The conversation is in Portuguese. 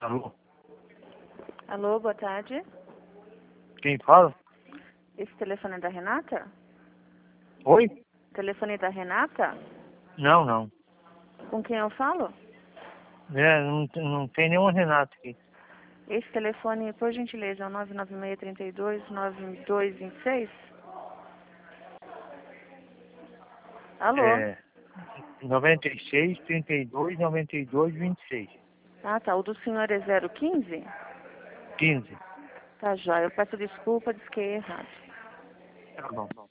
Alô? Alô, boa tarde. Quem fala? Esse telefone é da Renata? Oi? Telefone da Renata? Não, não. Com quem eu falo? Não tem nenhuma Renata aqui. Esse telefone, por gentileza, é o 996-32-9226? Alô? É 96, 32, 92, 26. Ah, tá. O do senhor é 015? 15. Tá, jóia. Eu peço desculpa, disse que é errado. Tá bom.